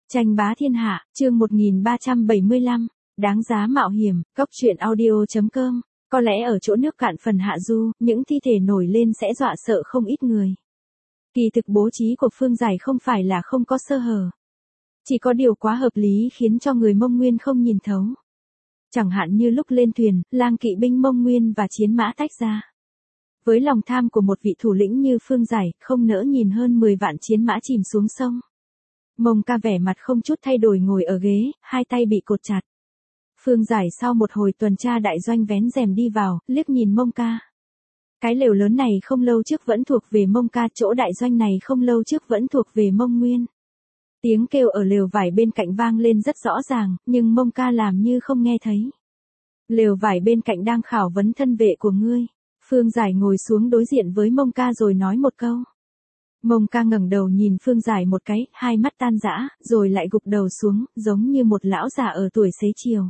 Tranh bá thiên hạ, chương 1375, đáng giá mạo hiểm, Cóc truyện audio.com. Có lẽ ở chỗ nước cạn phần hạ du, những thi thể nổi lên sẽ dọa sợ không ít người. Kỳ thực bố trí của Phương Giải không phải là không có sơ hở. Chỉ có điều quá hợp lý khiến cho người Mông Nguyên không nhìn thấu. Chẳng hạn như lúc lên thuyền, lang kỵ binh Mông Nguyên và chiến mã tách ra. Với lòng tham của một vị thủ lĩnh như Phương Giải, không nỡ nhìn hơn 10 vạn chiến mã chìm xuống sông. Mông Ca vẻ mặt không chút thay đổi ngồi ở ghế, hai tay bị cột chặt. Phương Giải sau một hồi tuần tra đại doanh vén rèm đi vào, liếc nhìn Mông Ca. Cái lều lớn này không lâu trước vẫn thuộc về Mông Ca, chỗ đại doanh này không lâu trước vẫn thuộc về Mông Nguyên. Tiếng kêu ở lều vải bên cạnh vang lên rất rõ ràng, nhưng Mông Ca làm như không nghe thấy. Lều vải bên cạnh đang khảo vấn thân vệ của ngươi. Phương Giải ngồi xuống đối diện với Mông Ca rồi nói một câu. Mông Ca ngẩng đầu nhìn Phương Giải một cái, hai mắt tan rã, rồi lại gục đầu xuống, giống như một lão già ở tuổi xế chiều.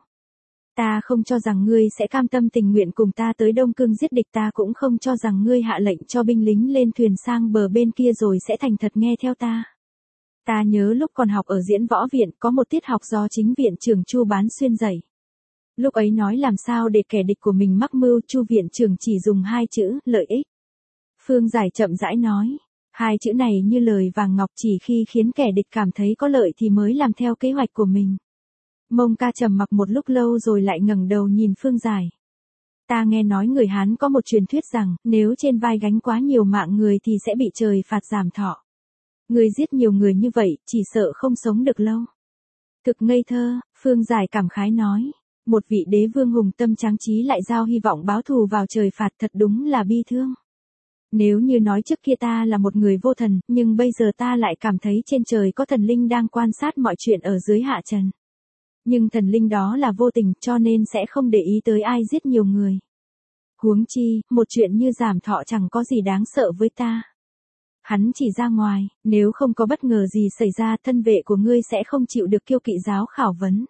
Ta không cho rằng ngươi sẽ cam tâm tình nguyện cùng ta tới Đông Cương giết địch, ta cũng không cho rằng ngươi hạ lệnh cho binh lính lên thuyền sang bờ bên kia rồi sẽ thành thật nghe theo ta. Ta nhớ lúc còn học ở Diễn Võ Viện có một tiết học do chính viện trưởng Chu Bán Xuyên dạy. Lúc ấy nói làm sao để kẻ địch của mình mắc mưu, Chu viện trưởng chỉ dùng hai chữ, lợi ích. Phương Giải chậm rãi nói. Hai chữ này như lời vàng ngọc, chỉ khi khiến kẻ địch cảm thấy có lợi thì mới làm theo kế hoạch của mình. Mông Ca trầm mặc một lúc lâu rồi lại ngẩng đầu nhìn Phương Giải. Ta nghe nói người Hán có một truyền thuyết rằng, nếu trên vai gánh quá nhiều mạng người thì sẽ bị trời phạt giảm thọ. Người giết nhiều người như vậy, chỉ sợ không sống được lâu. Thực ngây thơ, Phương Giải cảm khái nói. Một vị đế vương hùng tâm tráng trí lại giao hy vọng báo thù vào trời phạt, thật đúng là bi thương. Nếu như nói trước kia ta là một người vô thần, nhưng bây giờ ta lại cảm thấy trên trời có thần linh đang quan sát mọi chuyện ở dưới hạ trần. Nhưng thần linh đó là vô tình, cho nên sẽ không để ý tới ai giết nhiều người. Huống chi, một chuyện như giảm thọ chẳng có gì đáng sợ với ta. Hắn chỉ ra ngoài, nếu không có bất ngờ gì xảy ra, thân vệ của ngươi sẽ không chịu được Kiêu Kỵ giáo khảo vấn.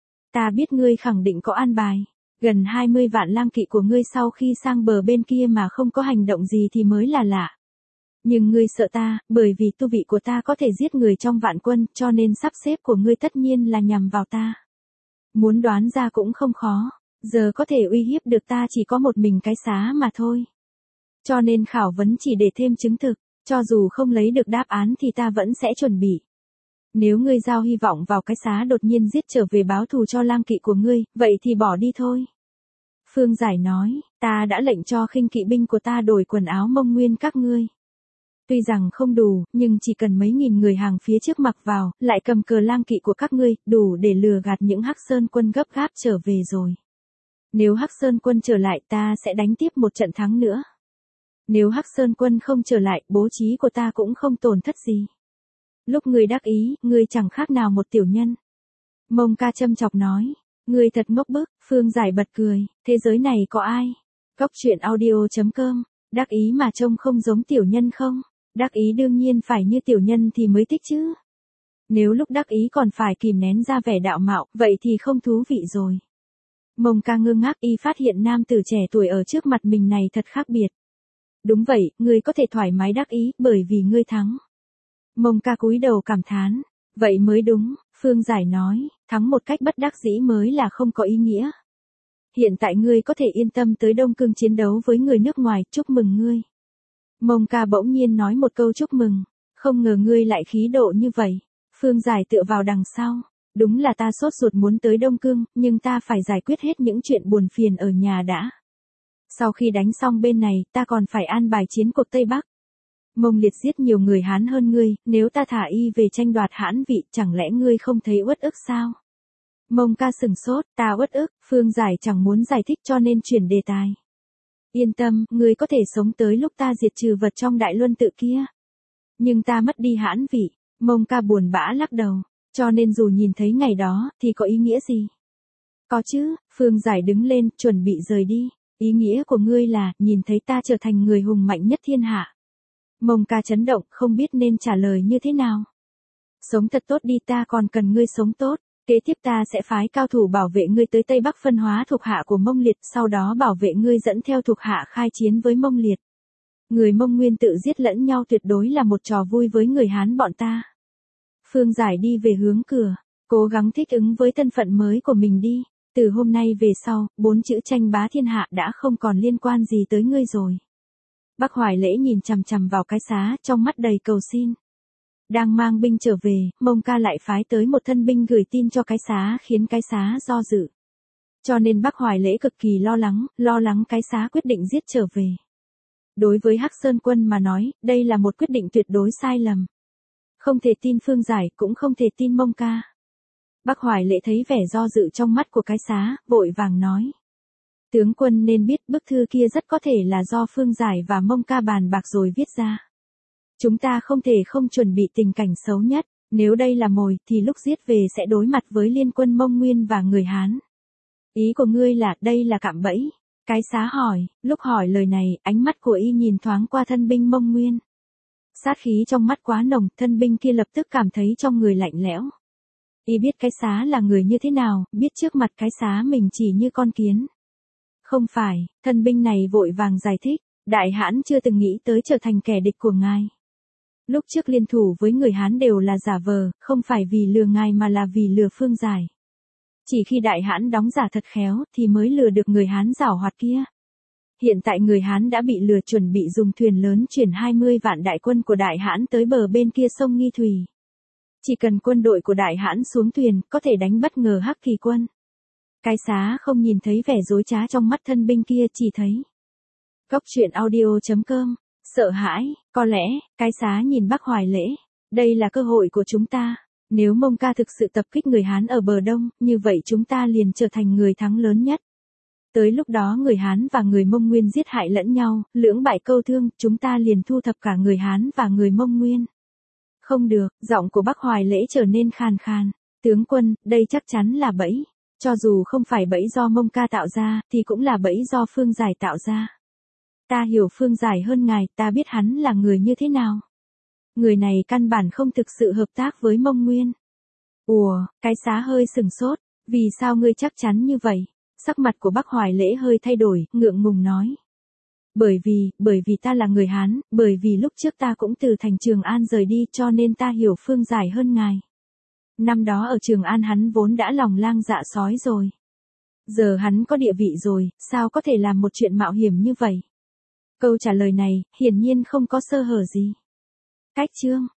Ta biết ngươi khẳng định có an bài. Gần 20 vạn lang kỵ của ngươi sau khi sang bờ bên kia mà không có hành động gì thì mới là lạ. Nhưng ngươi sợ ta, bởi vì tu vị của ta có thể giết người trong vạn quân, cho nên sắp xếp của ngươi tất nhiên là nhằm vào ta. Muốn đoán ra cũng không khó, giờ có thể uy hiếp được ta chỉ có một mình cái xá mà thôi. Cho nên khảo vấn chỉ để thêm chứng thực, cho dù không lấy được đáp án thì ta vẫn sẽ chuẩn bị. Nếu ngươi giao hy vọng vào cái xá đột nhiên giết trở về báo thù cho lang kỵ của ngươi, vậy thì bỏ đi thôi. Phương Giải nói, ta đã lệnh cho khinh kỵ binh của ta đổi quần áo Mông Nguyên các ngươi. Tuy rằng không đủ, nhưng chỉ cần mấy nghìn người hàng phía trước mặc vào, lại cầm cờ lang kỵ của các ngươi, đủ để lừa gạt những Hắc Sơn quân gấp gáp trở về rồi. Nếu Hắc Sơn quân trở lại, ta sẽ đánh tiếp một trận thắng nữa. Nếu Hắc Sơn quân không trở lại, bố trí của ta cũng không tổn thất gì. Lúc ngươi đắc ý, ngươi chẳng khác nào một tiểu nhân. Mông Ca châm chọc nói, ngươi thật ngốc bức. Phương Giải bật cười, thế giới này có ai? Cóc truyện audio.com, đắc ý mà trông không giống tiểu nhân không? Đắc ý đương nhiên phải như tiểu nhân thì mới thích chứ. Nếu lúc đắc ý còn phải kìm nén ra vẻ đạo mạo, vậy thì không thú vị rồi. Mông Ca ngơ ngác, y phát hiện nam tử trẻ tuổi ở trước mặt mình này thật khác biệt. Đúng vậy, ngươi có thể thoải mái đắc ý, bởi vì ngươi thắng. Mông Ca cúi đầu cảm thán, vậy mới đúng. Phương Giải nói, thắng một cách bất đắc dĩ mới là không có ý nghĩa. Hiện tại ngươi có thể yên tâm tới Đông Cương chiến đấu với người nước ngoài, chúc mừng ngươi. Mông Ca bỗng nhiên nói một câu chúc mừng, không ngờ ngươi lại khí độ như vậy. Phương Giải tựa vào đằng sau, đúng là ta sốt ruột muốn tới Đông Cương, nhưng ta phải giải quyết hết những chuyện buồn phiền ở nhà đã. Sau khi đánh xong bên này, ta còn phải an bài chiến cuộc Tây Bắc. Mông Liệt giết nhiều người Hán hơn ngươi, nếu ta thả y về tranh đoạt Hán vị, chẳng lẽ ngươi không thấy uất ức sao? Mông Ca sừng sốt, ta uất ức. Phương Giải chẳng muốn giải thích cho nên chuyển đề tài. Yên tâm, ngươi có thể sống tới lúc ta diệt trừ vật trong Đại Luân tự kia. Nhưng ta mất đi Hán vị. Mông Ca buồn bã lắc đầu, cho nên dù nhìn thấy ngày đó, thì có ý nghĩa gì? Có chứ. Phương Giải đứng lên, chuẩn bị rời đi. Ý nghĩa của ngươi là, nhìn thấy ta trở thành người hùng mạnh nhất thiên hạ. Mông Ca chấn động, không biết nên trả lời như thế nào. Sống thật tốt đi, ta còn cần ngươi sống tốt. Kế tiếp ta sẽ phái cao thủ bảo vệ ngươi tới Tây Bắc phân hóa thuộc hạ của Mông Liệt, sau đó bảo vệ ngươi dẫn theo thuộc hạ khai chiến với Mông Liệt. Người Mông Nguyên tự giết lẫn nhau tuyệt đối là một trò vui với người Hán bọn ta. Phương Giải đi về hướng cửa, cố gắng thích ứng với thân phận mới của mình đi. Từ hôm nay về sau, 4 chữ tranh bá thiên hạ đã không còn liên quan gì tới ngươi rồi. Bác Hoài Lễ nhìn chằm chằm vào cái xá, trong mắt đầy cầu xin. Đang mang binh trở về, Mông Ca lại phái tới một thân binh gửi tin cho cái xá, khiến cái xá do dự. Cho nên Bác Hoài Lễ cực kỳ lo lắng cái xá quyết định giết trở về. Đối với Hắc Sơn Quân mà nói, đây là một quyết định tuyệt đối sai lầm. Không thể tin Phương Giải, cũng không thể tin Mông Ca. Bác Hoài Lễ thấy vẻ do dự trong mắt của cái xá, vội vàng nói. Tướng quân nên biết bức thư kia rất có thể là do Phương Giải và Mông Ca bàn bạc rồi viết ra. Chúng ta không thể không chuẩn bị tình cảnh xấu nhất, nếu đây là mồi thì lúc giết về sẽ đối mặt với liên quân Mông Nguyên và người Hán. Ý của ngươi là đây là cạm bẫy? Cái xá hỏi, lúc hỏi lời này, ánh mắt của y nhìn thoáng qua thân binh Mông Nguyên. Sát khí trong mắt quá nồng, thân binh kia lập tức cảm thấy trong người lạnh lẽo. Y biết cái xá là người như thế nào, biết trước mặt cái xá mình chỉ như con kiến. Không phải, thân binh này vội vàng giải thích, Đại Hãn chưa từng nghĩ tới trở thành kẻ địch của ngài. Lúc trước liên thủ với người Hán đều là giả vờ, không phải vì lừa ngài mà là vì lừa Phương Giải. Chỉ khi Đại Hãn đóng giả thật khéo thì mới lừa được người Hán giảo hoạt kia. Hiện tại người Hán đã bị lừa, chuẩn bị dùng thuyền lớn chuyển 20 vạn đại quân của Đại Hãn tới bờ bên kia sông Nghi Thủy. Chỉ cần quân đội của Đại Hãn xuống thuyền, có thể đánh bất ngờ Hắc Kỳ quân. Cái xá không nhìn thấy vẻ dối trá trong mắt thân binh kia, chỉ thấy. Góc truyện audio.com, sợ hãi, có lẽ, cái xá nhìn Bác Hoài Lễ. Đây là cơ hội của chúng ta. Nếu Mông Ca thực sự tập kích người Hán ở bờ đông, như vậy chúng ta liền trở thành người thắng lớn nhất. Tới lúc đó người Hán và người Mông Nguyên giết hại lẫn nhau, lưỡng bại câu thương, chúng ta liền thu thập cả người Hán và người Mông Nguyên. Không được, giọng của Bác Hoài Lễ trở nên khàn khàn. Tướng quân, đây chắc chắn là bẫy. Cho dù không phải bẫy do Mông Ca tạo ra, thì cũng là bẫy do Phương Giải tạo ra. Ta hiểu Phương Giải hơn ngài, ta biết hắn là người như thế nào. Người này căn bản không thực sự hợp tác với Mông Nguyên. Ủa, cái xá hơi sừng sốt, vì sao ngươi chắc chắn như vậy? Sắc mặt của Bác Hoài Lễ hơi thay đổi, ngượng ngùng nói. Bởi vì ta là người Hán, bởi vì lúc trước ta cũng từ thành Trường An rời đi, cho nên ta hiểu Phương Giải hơn ngài. Năm đó ở Trường An hắn vốn đã lòng lang dạ sói rồi. Giờ hắn có địa vị rồi, sao có thể làm một chuyện mạo hiểm như vậy? Câu trả lời này, hiển nhiên không có sơ hở gì. Cách chương